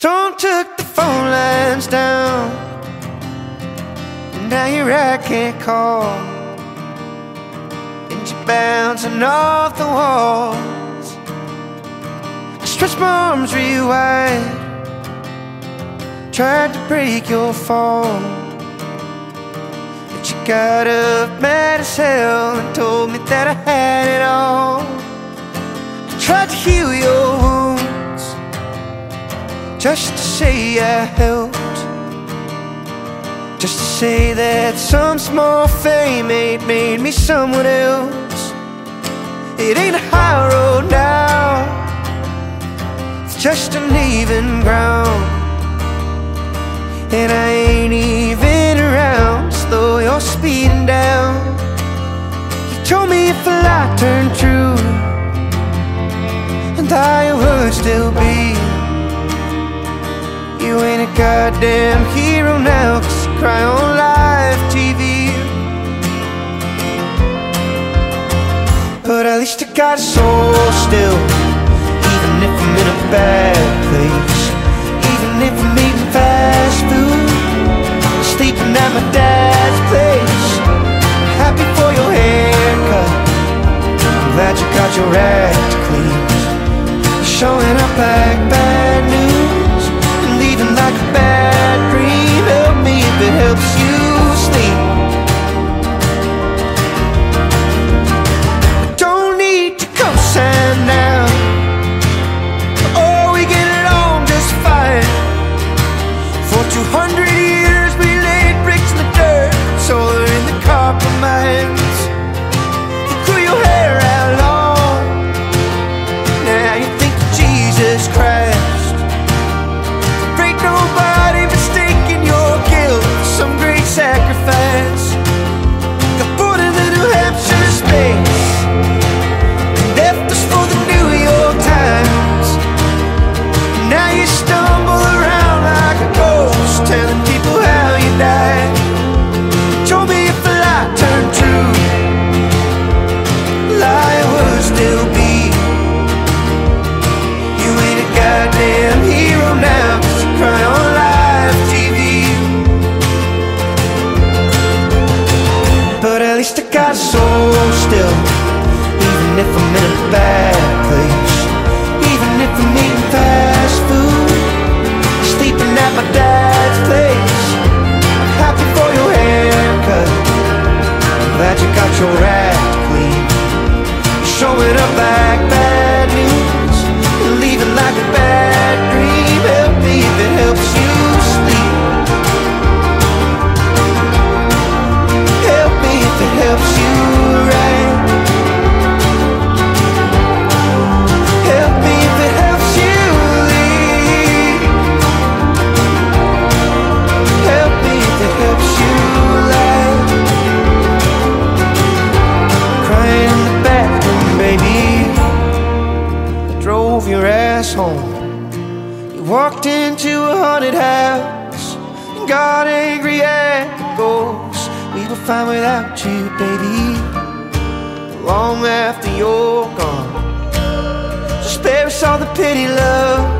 Storm took the phone lines down, and now you're I can't call, and you're bouncing off the walls. I stretched my arms real wide, tried to break your fall, but you got up mad as hell and told me that I had it all. I tried to heal your wounds, just to say I helped, just to say that some small fame ain't made me someone else. It ain't a high road now, it's just uneven ground, and I ain't even around to slow your speeding down. You told me if a lie turned true, and I would still be. You ain't a goddamn hero now, 'cause you cry on live TV. But at least I got a soul still, even if I'm in a bad place, even if I'm eating fast food, sleeping at my dad's place. Happy for your haircut, I'm glad you got your act clean, showing up like bad news, leaving like a bad dream. Help me if it helps you sleep. I don't need to co-sign now, oh, we get along just fine. For 200 years we laid bricks in the dirt, solar in the copper mines. You grew your hair out long, now you think you're Jesus Christ. Nobody mistaking your guilt for some great sacrifice. Got born in the New Hampshire space, left us for the New York Times. Now you stumble around like a ghost, telling people how you died. Told me if a lie turned true, lie would still be. You ain't a goddamn hero now, cry on live TV. But at least I got a soul still, even if I'm in a bad place, even if I'm eating fast food, sleeping at my dad's place. I'm happy for your haircut, I'm glad you got your act clean, showing up like bad news, leaving like a bad dream. Help me if it helps you sleep. Help me if it helps you right. Help me if it helps you leave. Help me if it helps you lie. Crying in the bathroom, baby, I drove your ass home. Walked into a haunted house and got angry at the ghosts. We were fine without you, baby, long after you're gone. So spare us all the pity, love,